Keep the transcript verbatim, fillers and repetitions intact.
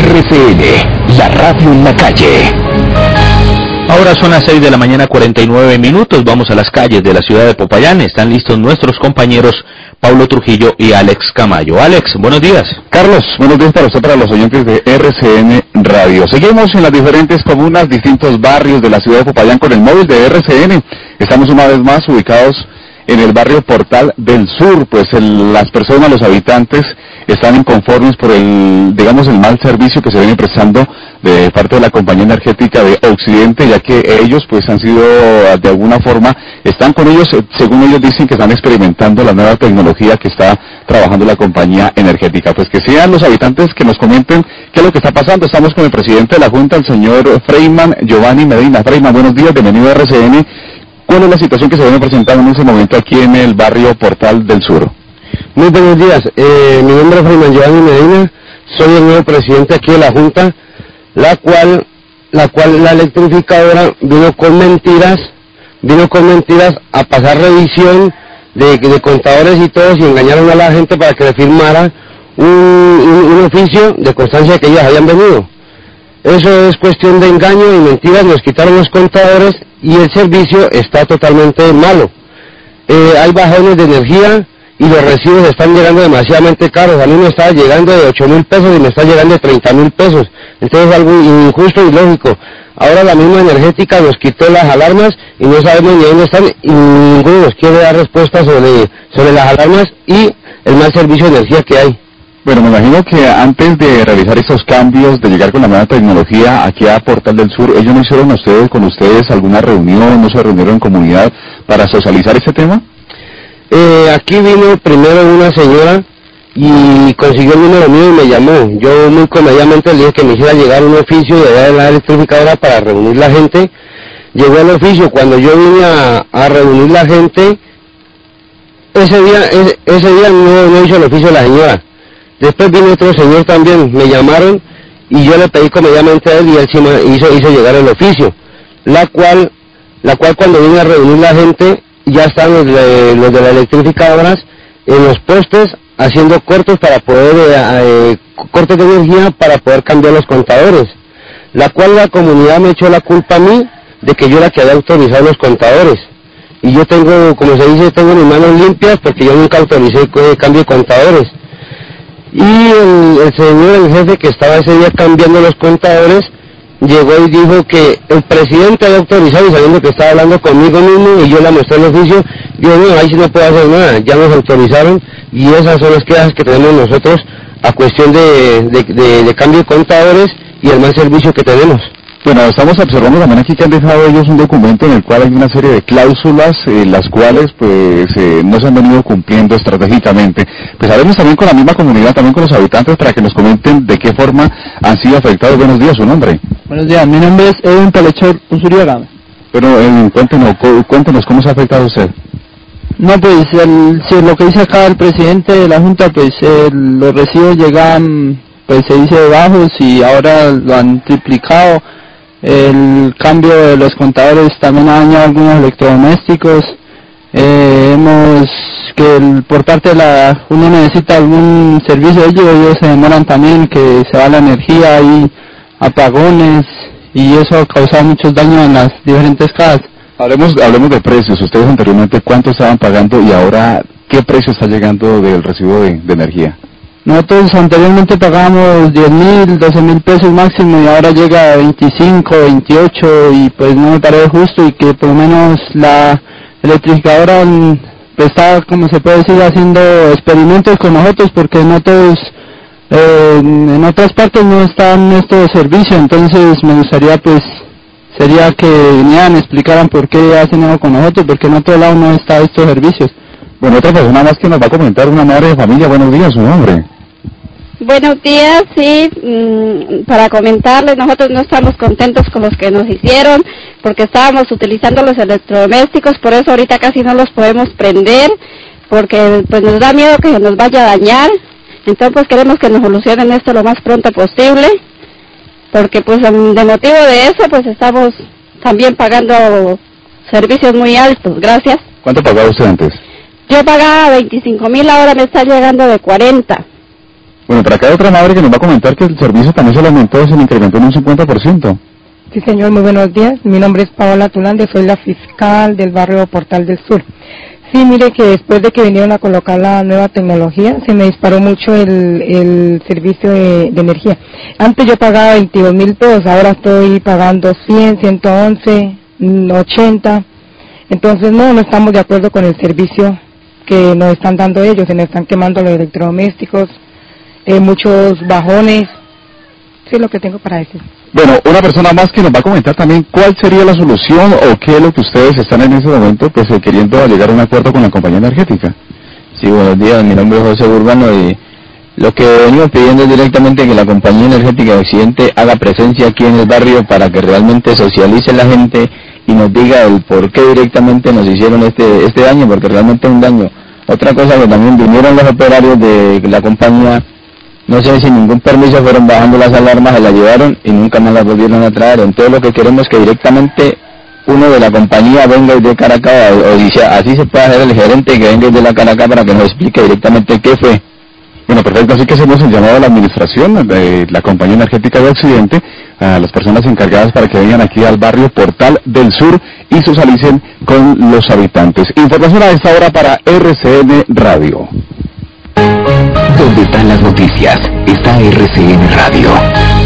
R C N, la radio en la calle. Ahora son las seis de la mañana, cuarenta y nueve minutos. Vamos a las calles de la ciudad de Popayán. Están listos nuestros compañeros Paulo Trujillo y Alex Camayo. Alex, buenos días. Carlos, buenos días para usted, para los oyentes de R C N Radio. Seguimos en las diferentes comunas, distintos barrios de la ciudad de Popayán con el móvil de R C N. Estamos una vez más ubicados en el barrio Portal del Sur, pues el, las personas, los habitantes, están inconformes por el, digamos, el mal servicio que se viene prestando de parte de la compañía energética de Occidente, ya que ellos, pues, han sido, de alguna forma, están con ellos, según ellos dicen, que están experimentando la nueva tecnología que está trabajando la compañía energética. Pues que sean los habitantes que nos comenten qué es lo que está pasando. Estamos con el presidente de la Junta, el señor Freyman Giovanni Medina. Freyman, buenos días, bienvenido a R C N. ¿Cuál es la situación que se viene presentando en ese momento aquí en el barrio Portal del Sur? Muy buenos días, eh, mi nombre es Freyman Giovanni Medina, soy el nuevo presidente aquí de la Junta, la cual, la cual la electrificadora vino con mentiras, vino con mentiras a pasar revisión de, de contadores y todos y engañaron a la gente para que le firmara un, un, un oficio de constancia de que ellos habían venido. Eso es cuestión de engaño y mentiras, nos quitaron los contadores y el servicio está totalmente malo. Eh, hay bajones de energía y los recibos están llegando demasiadamente caros. A mí me está llegando de ocho mil pesos y me está llegando de treinta mil pesos. Entonces es algo injusto y lógico. Ahora la misma energética nos quitó las alarmas y no sabemos ni dónde están y ninguno nos quiere dar respuesta sobre, sobre las alarmas y el mal servicio de energía que hay. Bueno, me imagino que antes de realizar esos cambios, de llegar con la nueva tecnología aquí a Portal del Sur, ¿ellos no hicieron a ustedes, con ustedes alguna reunión, no se reunieron en comunidad para socializar este tema? Eh, aquí vino primero una señora y consiguió el número mío y me llamó. Yo muy comedidamente le dije que me hiciera llegar un oficio de allá de la electrificadora para reunir la gente. Llegó el oficio, cuando yo vine a, a reunir la gente, ese día, ese, ese día no, no hizo el oficio la señora. Después vino otro señor también, me llamaron y yo le pedí comedidamente a él y él hizo, hizo llegar el oficio, la cual, la cual cuando vine a reunir la gente, ya están los de, los de las electrificadoras en los postes haciendo cortos para poder, eh, eh, cortos de energía para poder cambiar los contadores, la cual la comunidad me echó la culpa a mí de que yo era que había autorizado los contadores. Y yo tengo, como se dice, tengo mis manos limpias porque yo nunca autoricé el cambio de contadores. Y el, el señor, el jefe que estaba ese día cambiando los contadores, llegó y dijo que el presidente había autorizado y sabiendo que estaba hablando conmigo mismo y yo le mostré el oficio, yo no, ahí sí no puedo hacer nada, ya nos autorizaron y esas son las quejas que tenemos nosotros a cuestión de, de, de, de cambio de contadores y el mal servicio que tenemos. Bueno, estamos observando también aquí que han dejado ellos un documento en el cual hay una serie de cláusulas, eh, las cuales pues eh, no se han venido cumpliendo estratégicamente. Pues hablemos también con la misma comunidad, también con los habitantes, para que nos comenten de qué forma han sido afectados. Buenos días, su nombre. Buenos días, mi nombre es Edwin Pelechor Usuriaga. Pero eh, cuéntenos, cuéntenos cómo se ha afectado usted. No, pues el, si lo que dice acá el presidente de la Junta, pues eh, los recibos llegan, pues se dice bajos y ahora lo han triplicado. El cambio de los contadores también ha dañado algunos electrodomésticos. Eh, hemos que el, por parte de la uno necesita algún servicio de ellos, ellos se demoran también, que se va la energía, hay apagones y eso ha causado muchos daños en las diferentes casas. Hablemos, hablemos de precios. Ustedes anteriormente cuánto estaban pagando y ahora qué precio está llegando del recibo de, de energía. Nosotros anteriormente pagábamos diez mil, doce mil pesos máximo y ahora llega a veinticinco, veintiocho y pues no me parece justo y que por lo menos la electrificadora pues, está, como se puede decir, haciendo experimentos con nosotros porque no todos, eh, en otras partes no están estos servicios, entonces me gustaría pues, sería que vinieran, explicaran por qué hacen algo con nosotros, porque en otro lado no está estos servicios. Bueno, otra persona más que nos va a comentar, una madre de familia. Buenos días, su nombre. Buenos días, sí, mmm, para comentarles, nosotros no estamos contentos con los que nos hicieron, porque estábamos utilizando los electrodomésticos, por eso ahorita casi no los podemos prender, porque pues nos da miedo que nos vaya a dañar, entonces pues queremos que nos solucionen esto lo más pronto posible, porque pues de motivo de eso pues estamos también pagando servicios muy altos. Gracias. ¿Cuánto pagaba usted antes? Yo pagaba veinticinco mil, ahora me está llegando de cuarenta. Bueno, por acá hay otra madre que nos va a comentar que el servicio también se le aumentó, se le incrementó en un cincuenta por ciento. Sí, señor, muy buenos días. Mi nombre es Paola Tulande, soy la fiscal del barrio Portal del Sur. Sí, mire que después de que vinieron a colocar la nueva tecnología, se me disparó mucho el, el servicio de, de energía. Antes yo pagaba veintidós mil pesos, ahora estoy pagando cien, ciento once, ochenta. Entonces, no, no estamos de acuerdo con el servicio que nos están dando ellos, se nos están quemando los electrodomésticos, eh, muchos bajones. Sí, es lo que tengo para decir. Bueno, una persona más que nos va a comentar también cuál sería la solución o qué es lo que ustedes están en ese momento pues eh, queriendo llegar a un acuerdo con la compañía energética. Sí, buenos días, mi nombre es José Urbano y lo que venimos pidiendo es directamente que la compañía energética de Occidente haga presencia aquí en el barrio para que realmente socialice la gente y nos diga el por qué directamente nos hicieron este este daño, porque realmente es un daño. Otra cosa que también vinieron los operarios de la compañía, no sé, sin ningún permiso fueron bajando las alarmas, se las llevaron y nunca más las volvieron a traer. Entonces lo que queremos es que directamente uno de la compañía venga y de Caracas, o, o si así se puede hacer el gerente que venga y de la Caracas para que nos explique directamente qué fue. Bueno, perfecto, así que hacemos el llamado a la administración de la compañía energética de Occidente, a las personas encargadas para que vengan aquí al barrio Portal del Sur y socialicen con los habitantes. Información a esta hora para R C N Radio. Donde están las noticias, está R C N Radio.